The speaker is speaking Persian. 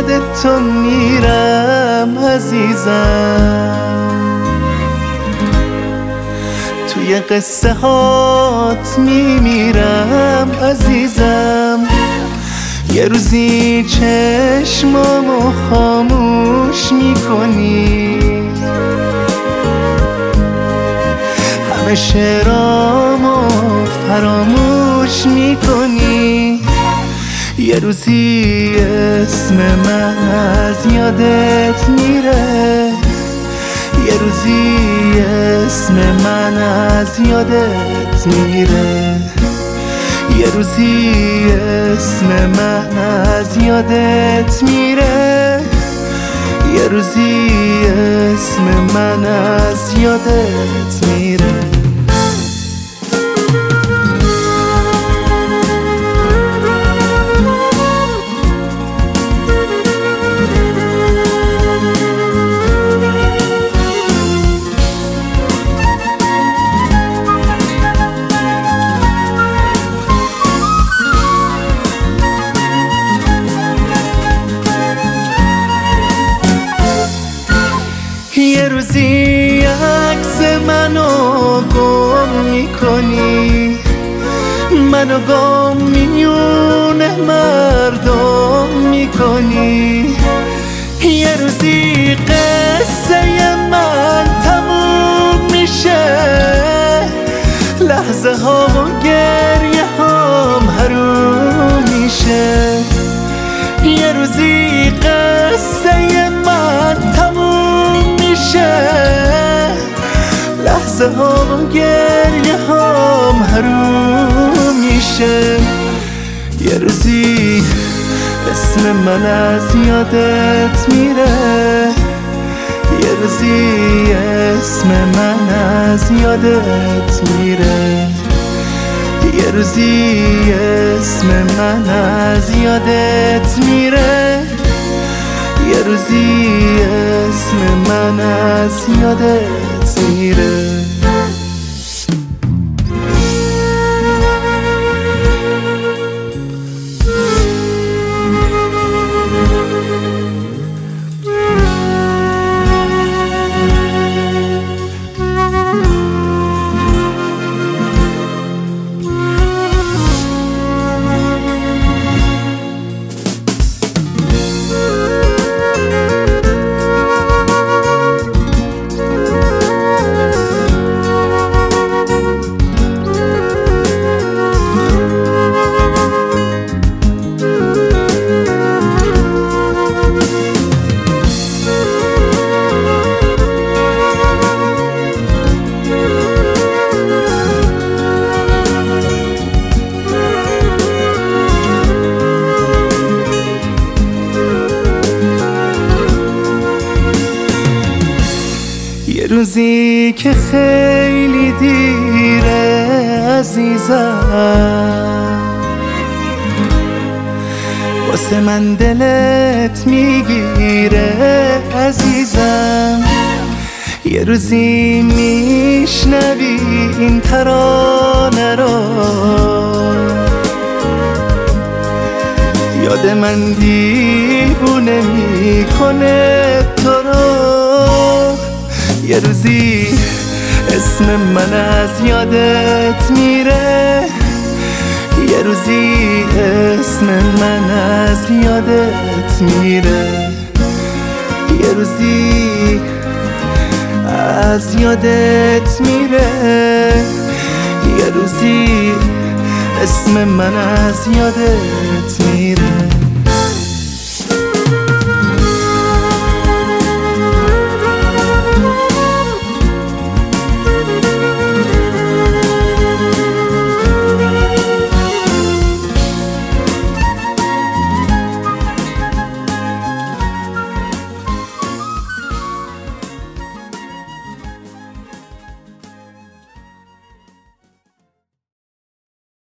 یادت تو میرم عزیزم، توی قصه هات میمیرم عزیزم. یه روزی چشمامو خاموش میکنی، همه شعرامو فراموش میکنی. یه روزی اسم من از یادت میره، یه روزی اسم من از یادت میره، یه روزی اسم من از یادت میره، یه روزی اسم من از یادت میره. یه روزی عکس منو گم میکنی، منو گم میونه مردم میکنی. یه روزی قصه من تموم میشه، لحظه ها و گریه هم حروم میشه. یه روزی قصه من تموم میشه، لحظه ها و گریه هم حروم میشه. یه روزی اسم من از یادت میره، یه روزی اسم من از یادت میره، یه روزی اسم من از یادت میره، یه روزی اسم من از یادت میره. یه روزی که خیلی دیره عزیزم، واسه من دلت میگیره عزیزم. یه روزی میشنوی این ترانه رو، یاد من دیوونه میکنه تو رو. یه روزی اسم من از یادت میره، یه روزی اسم من از یادت میره، یه روزی از یادت میره، یه روزی اسم من از یادت میره.